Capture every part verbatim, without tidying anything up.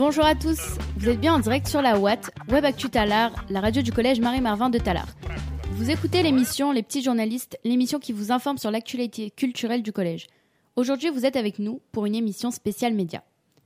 Bonjour à tous, vous êtes bien en direct sur la Watt, Web Actu Tallard, la radio du collège Marie-Marvin de Tallard. Vous écoutez l'émission Les Petits Journalistes, l'émission qui vous informe sur l'actualité culturelle du collège. Aujourd'hui, vous êtes avec nous pour une émission spéciale média.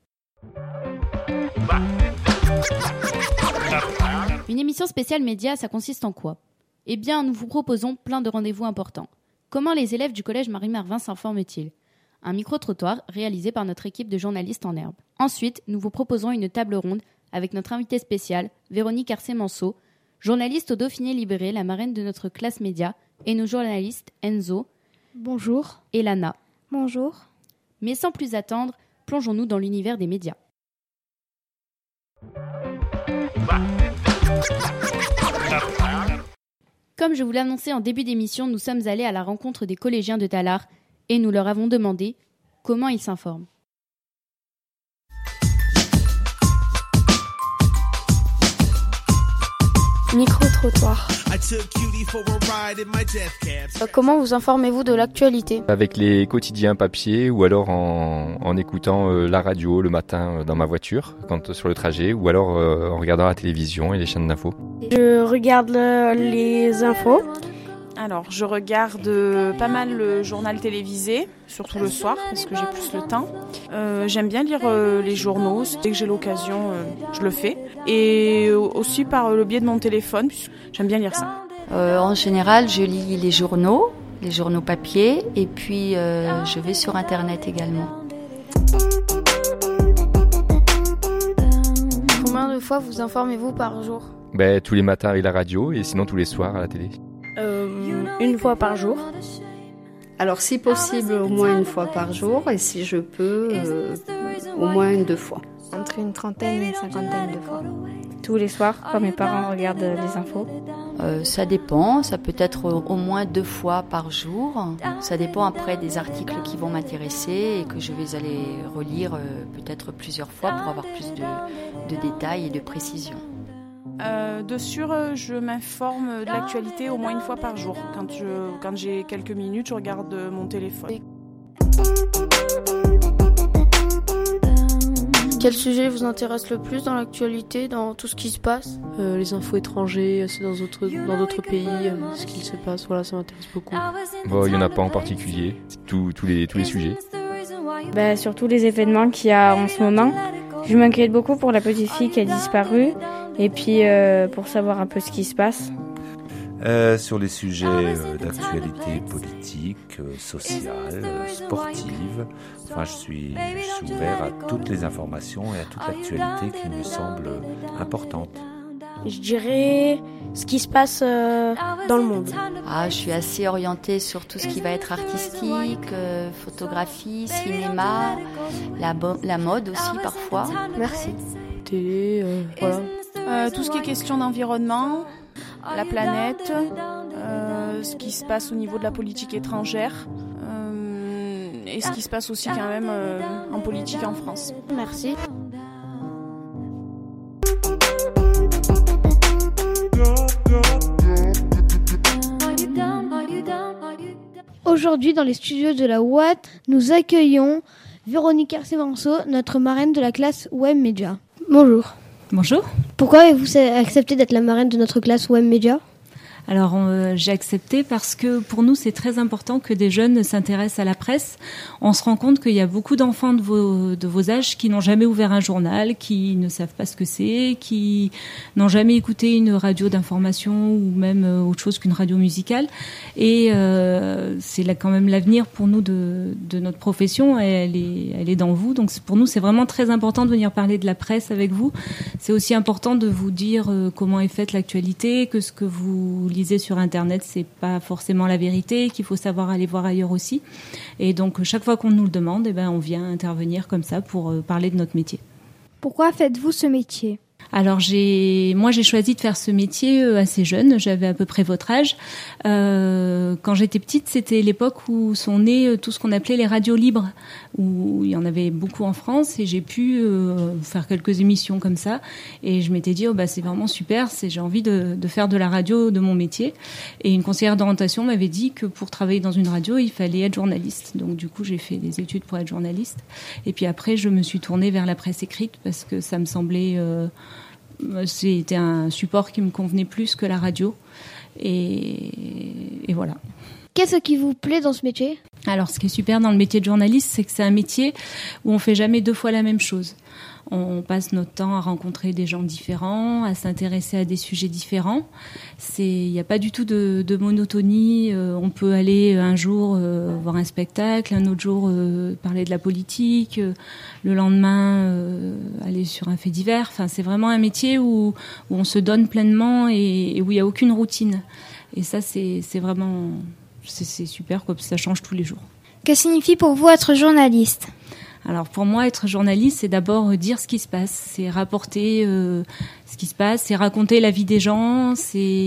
Une émission spéciale média, ça consiste en quoi ? Eh bien, nous vous proposons plein de rendez-vous importants. Comment les élèves du collège Marie-Marvin s'informent-ils ? Un micro-trottoir réalisé par notre équipe de journalistes en herbe. Ensuite, nous vous proposons une table ronde avec notre invitée spéciale, Véronique Arcé-Manceau, journaliste au Dauphiné Libéré, la marraine de notre classe média, et nos journalistes Enzo. Bonjour. Et Lana. Bonjour. Mais sans plus attendre, plongeons-nous dans l'univers des médias. Comme je vous l'annonçais en début d'émission, nous sommes allés à la rencontre des collégiens de Tallard et nous leur avons demandé comment ils s'informent. Micro-trottoir. Euh, comment vous informez-vous de l'actualité ? Avec les quotidiens papier ou alors en, en écoutant euh, la radio le matin euh, dans ma voiture quand sur le trajet ou alors euh, en regardant la télévision et les chaînes d'infos. Je regarde le, les infos. Alors, je regarde euh, pas mal le journal télévisé, surtout le soir, parce que j'ai plus le temps. Euh, j'aime bien lire euh, les journaux, dès que j'ai l'occasion, euh, je le fais. Et euh, aussi par le biais de mon téléphone, puisque j'aime bien lire ça. Euh, en général, je lis les journaux, les journaux papier, et puis euh, je vais sur Internet également. Combien de fois vous informez-vous par jour ? Ben, tous les matins avec la radio et sinon tous les soirs à la télé. Euh, une fois par jour. Alors si possible au moins une fois par jour et si je peux euh, au moins deux fois. Entre une trentaine et une cinquantaine de fois. Tous les soirs quand mes parents regardent les infos. Euh, ça dépend, ça peut être au moins deux fois par jour. Ça dépend après des articles qui vont m'intéresser et que je vais aller relire euh, peut-être plusieurs fois pour avoir plus de, de détails et de précisions. Euh, de sûr, je m'informe de l'actualité au moins une fois par jour. Quand, je, quand j'ai quelques minutes, je regarde mon téléphone. Quel sujet vous intéresse le plus dans l'actualité, dans tout ce qui se passe ? euh, Les infos étrangers, c'est dans d'autres, dans d'autres pays, euh, ce qui se passe, voilà, ça m'intéresse beaucoup. Bon, il n'y en a pas en particulier, tous tous les, tous les sujets. Bah, surtout les événements qu'il y a en ce moment. Je m'inquiète beaucoup pour la petite fille qui a disparu et puis euh, pour savoir un peu ce qui se passe. Euh, sur les sujets euh, d'actualité politique, euh, sociale, euh, sportive. Enfin, je suis, je suis ouvert à toutes les informations et à toute l'actualité qui me semble importante. Je dirais ce qui se passe euh, dans le monde. Ah, je suis assez orientée sur tout ce qui va être artistique, euh, photographie, cinéma, la, bo- la mode aussi parfois. Merci. Télé, euh, voilà. Euh, tout ce qui est question d'environnement, la planète, euh, ce qui se passe au niveau de la politique étrangère euh, et ce qui se passe aussi quand même euh, en politique en France. Merci. Aujourd'hui, dans les studios de la Watt, nous accueillons Véronique Arcé-Manceau, notre marraine de la classe Web Média. Bonjour. Bonjour. Pourquoi avez-vous accepté d'être la marraine de notre classe Web Média ? Alors euh, j'ai accepté parce que pour nous c'est très important que des jeunes s'intéressent à la presse. On se rend compte qu'il y a beaucoup d'enfants de vos, de vos âges qui n'ont jamais ouvert un journal, qui ne savent pas ce que c'est, qui n'ont jamais écouté une radio d'information ou même euh, autre chose qu'une radio musicale. Et euh, c'est là quand même l'avenir pour nous de, de notre profession. Et elle est, elle est dans vous. Donc pour nous c'est vraiment très important de venir parler de la presse avec vous. C'est aussi important de vous dire euh, comment est faite l'actualité, que ce que vous lisez sur Internet, c'est pas forcément la vérité, qu'il faut savoir aller voir ailleurs aussi. Et donc, chaque fois qu'on nous le demande, eh ben, on vient intervenir comme ça pour euh, parler de notre métier. Pourquoi faites-vous ce métier ? Alors j'ai, moi j'ai choisi de faire ce métier assez jeune. J'avais à peu près votre âge. Euh, quand j'étais petite, c'était l'époque où sont nées tout ce qu'on appelait les radios libres, où il y en avait beaucoup en France, et j'ai pu euh, faire quelques émissions comme ça. Et je m'étais dit, oh bah c'est vraiment super. C'est, j'ai envie de, de faire de la radio de mon métier. Et une conseillère d'orientation m'avait dit que pour travailler dans une radio, il fallait être journaliste. Donc du coup, j'ai fait des études pour être journaliste. Et puis après, je me suis tournée vers la presse écrite parce que ça me semblait euh, c'était un support qui me convenait plus que la radio. Et, et voilà. Qu'est-ce qui vous plaît dans ce métier ? Alors, ce qui est super dans le métier de journaliste, c'est que c'est un métier où on fait jamais deux fois la même chose. On passe notre temps à rencontrer des gens différents, à s'intéresser à des sujets différents. C'est, il n'y a pas du tout de, de monotonie. Euh, on peut aller un jour euh, voir un spectacle, un autre jour euh, parler de la politique, euh, le lendemain euh, aller sur un fait divers. Enfin, c'est vraiment un métier où, où on se donne pleinement et, et où il n'y a aucune routine. Et ça, c'est, c'est vraiment, c'est, c'est super, quoi, parce que ça change tous les jours. Que signifie pour vous être journaliste ? Alors pour moi, être journaliste, c'est d'abord dire ce qui se passe, c'est rapporter euh, ce qui se passe, c'est raconter la vie des gens,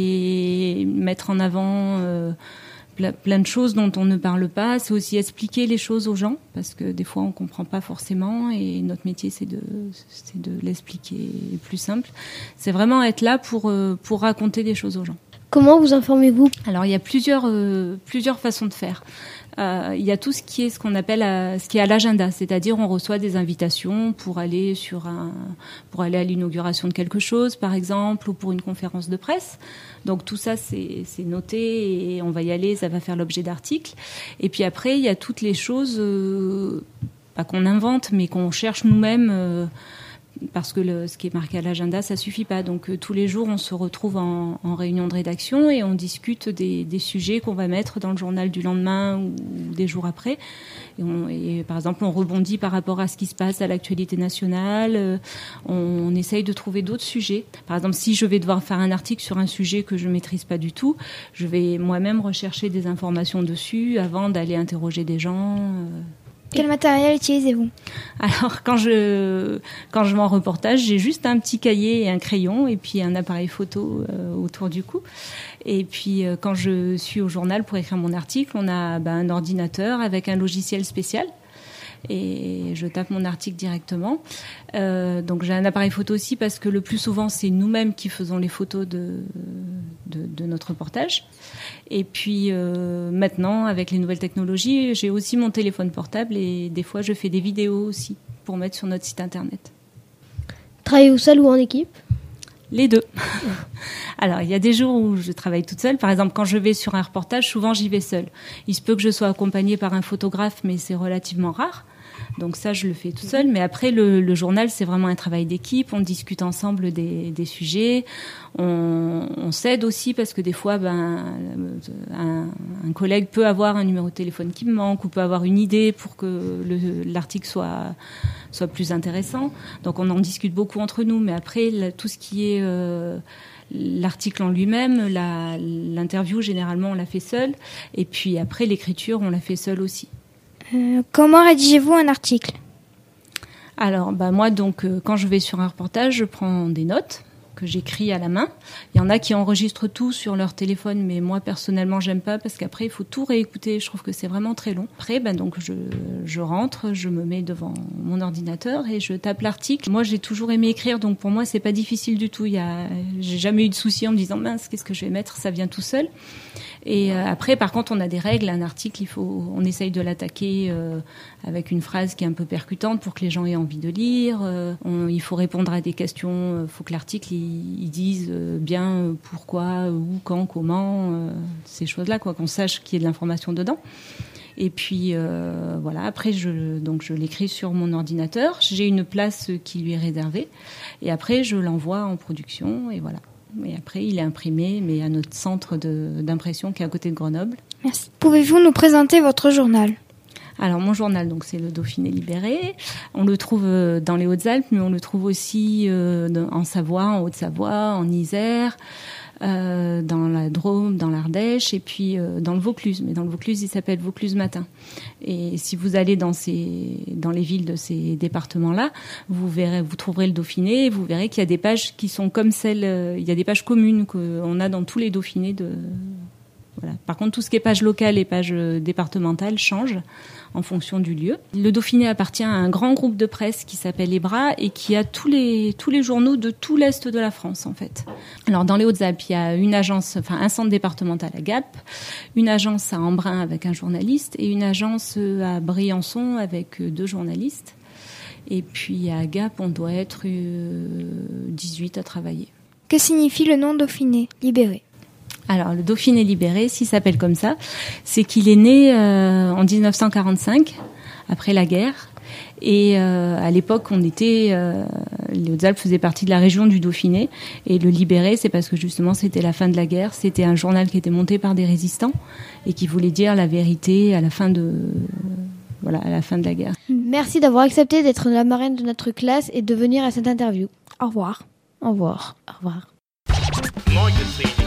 c'est mettre en avant euh, plein de choses dont on ne parle pas, c'est aussi expliquer les choses aux gens, parce que des fois on comprend pas forcément, et notre métier c'est de, c'est de l'expliquer plus simple. C'est vraiment être là pour, pour raconter des choses aux gens. Comment vous informez-vous ? Alors il y a plusieurs, euh, plusieurs façons de faire. Euh, il y a tout ce qui est ce qu'on appelle à, ce qui est à l'agenda, c'est-à-dire on reçoit des invitations pour aller sur un, pour aller à l'inauguration de quelque chose, par exemple, ou pour une conférence de presse. Donc tout ça c'est, c'est noté et on va y aller, ça va faire l'objet d'articles. Et puis après il y a toutes les choses, euh, pas qu'on invente, mais qu'on cherche nous-mêmes. Euh, parce que le, ce qui est marqué à l'agenda, ça suffit pas. Donc euh, tous les jours, on se retrouve en, en réunion de rédaction et on discute des, des sujets qu'on va mettre dans le journal du lendemain ou des jours après. Et, on, et par exemple, on rebondit par rapport à ce qui se passe à l'actualité nationale. Euh, on, on essaye de trouver d'autres sujets. Par exemple, si je vais devoir faire un article sur un sujet que je maîtrise pas du tout, je vais moi-même rechercher des informations dessus avant d'aller interroger des gens. Euh, Quel matériel utilisez-vous ? Alors, quand je, quand je vais en reportage, j'ai juste un petit cahier et un crayon et puis un appareil photo euh, autour du cou. Et puis, euh, quand je suis au journal pour écrire mon article, on a bah, un ordinateur avec un logiciel spécial. Et je tape mon article directement. Euh, donc j'ai un appareil photo aussi parce que le plus souvent c'est nous-mêmes qui faisons les photos de, de, de notre reportage. Et puis euh, maintenant avec les nouvelles technologies, j'ai aussi mon téléphone portable et des fois je fais des vidéos aussi pour mettre sur notre site internet. Travaillez-vous seul ou en équipe ? Les deux. Alors, il y a des jours où je travaille toute seule. Par exemple, quand je vais sur un reportage, souvent j'y vais seule. Il se peut que je sois accompagnée par un photographe, mais c'est relativement rare. Donc ça, je le fais toute seule. Mais après, le, le journal, c'est vraiment un travail d'équipe. On discute ensemble des, des sujets. On, on s'aide aussi parce que des fois, ben, un, un collègue peut avoir un numéro de téléphone qui me manque ou peut avoir une idée pour que le, l'article soit, soit plus intéressant. Donc on en discute beaucoup entre nous. Mais après, là, tout ce qui est... Euh, l'article en lui-même, la, l'interview, généralement, on l'a fait seule. Et puis après, l'écriture, on l'a fait seule aussi. Euh, comment rédigez-vous un article ? Alors, bah, moi, donc, euh, quand je vais sur un reportage, je prends des notes que j'écris à la main. Il y en a qui enregistrent tout sur leur téléphone, mais moi, personnellement, j'aime pas parce qu'après, il faut tout réécouter. Je trouve que c'est vraiment très long. Après, ben, donc, je, je rentre, je me mets devant mon ordinateur et je tape l'article. Moi, j'ai toujours aimé écrire, donc pour moi, c'est pas difficile du tout. Il y a, j'ai jamais eu de souci en me disant, mince, qu'est-ce que je vais mettre? Ça vient tout seul. Et euh, après, par contre, on a des règles. Un article, il faut, on essaye de l'attaquer euh, avec une phrase qui est un peu percutante pour que les gens aient envie de lire. Euh, on, il faut répondre à des questions. Il faut que l'article, il, il dise euh, bien pourquoi, où, quand, comment, euh, ces choses-là, quoi, qu'on sache qu'il y ait de l'information dedans. Et puis euh, voilà. Après, je, donc je l'écris sur mon ordinateur. J'ai une place qui lui est réservée. Et après, je l'envoie en production. Et voilà. Et après, il est imprimé, mais à notre centre de, d'impression qui est à côté de Grenoble. Merci. Pouvez-vous nous présenter votre journal ? Alors, mon journal, donc, c'est le Dauphiné libéré. On le trouve dans les Hautes-Alpes, mais on le trouve aussi euh, en Savoie, en Haute-Savoie, en Isère, euh, dans la Drôme, dans l'Ardèche. d'Ardèche et puis euh, dans le Vaucluse. Mais dans le Vaucluse, il s'appelle Vaucluse Matin. Et si vous allez dans ces, dans les villes de ces départements-là, vous verrez, vous trouverez le Dauphiné et vous verrez qu'il y a des pages qui sont comme celles, euh, il y a des pages communes qu'on a dans tous les Dauphinés de, voilà. Par contre, tout ce qui est page locale et page départementale change en fonction du lieu. Le Dauphiné appartient à un grand groupe de presse qui s'appelle Les Bras et qui a tous les, tous les journaux de tout l'Est de la France, en fait. Alors, dans les Hautes-Alpes, il y a une agence, enfin, un centre départemental à Gap, une agence à Embrun avec un journaliste et une agence à Briançon avec deux journalistes. Et puis, à Gap, on doit être dix-huit à travailler. Que signifie le nom Dauphiné, libéré ? Alors, le Dauphiné libéré, s'il s'appelle comme ça, c'est qu'il est né euh, en dix-neuf cent quarante-cinq, après la guerre. Et euh, à l'époque, on était, euh, les Hautes-Alpes faisaient partie de la région du Dauphiné. Et le libéré, c'est parce que justement, c'était la fin de la guerre. C'était un journal qui était monté par des résistants et qui voulait dire la vérité à la fin de, voilà, à la fin de la guerre. Merci d'avoir accepté d'être la marraine de notre classe et de venir à cette interview. Au revoir. Au revoir. Au revoir.